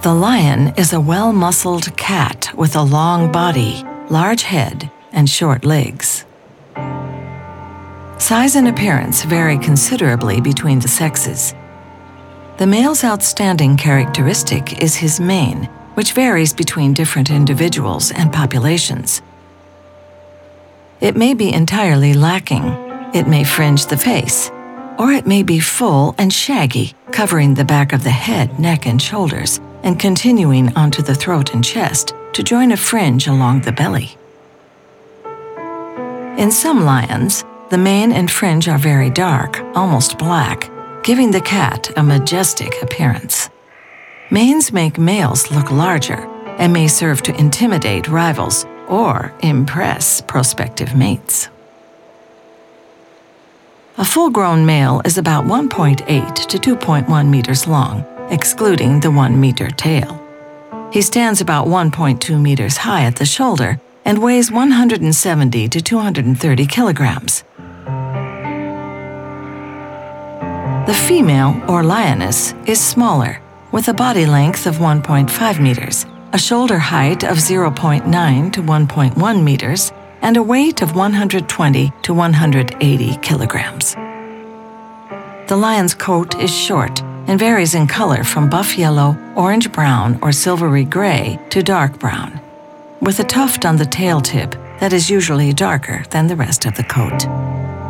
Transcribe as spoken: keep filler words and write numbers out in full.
The lion is a well-muscled cat with a long body, large head, and short legs. Size and appearance vary considerably between the sexes. The male's outstanding characteristic is his mane, which varies between different individuals and populations. It may be entirely lacking, it may fringe the face, or it may be full and shaggy, covering the back of the head, neck, and shoulders, and continuing onto the throat and chest to join a fringe along the belly. In some lions, the mane and fringe are very dark, almost black, giving the cat a majestic appearance. Manes make males look larger and may serve to intimidate rivals or impress prospective mates. A full-grown male is about one point eight to two point one meters long, excluding the one-meter tail. He stands about one point two meters high at the shoulder and weighs one hundred seventy to two hundred thirty kilograms. The female, or lioness, is smaller, with a body length of one point five meters, a shoulder height of zero point nine to one point one meters, and a weight of one hundred twenty to one hundred eighty kilograms. The lion's coat is short and varies in color from buff yellow, orange-brown, or silvery gray to dark brown, with a tuft on the tail tip that is usually darker than the rest of the coat.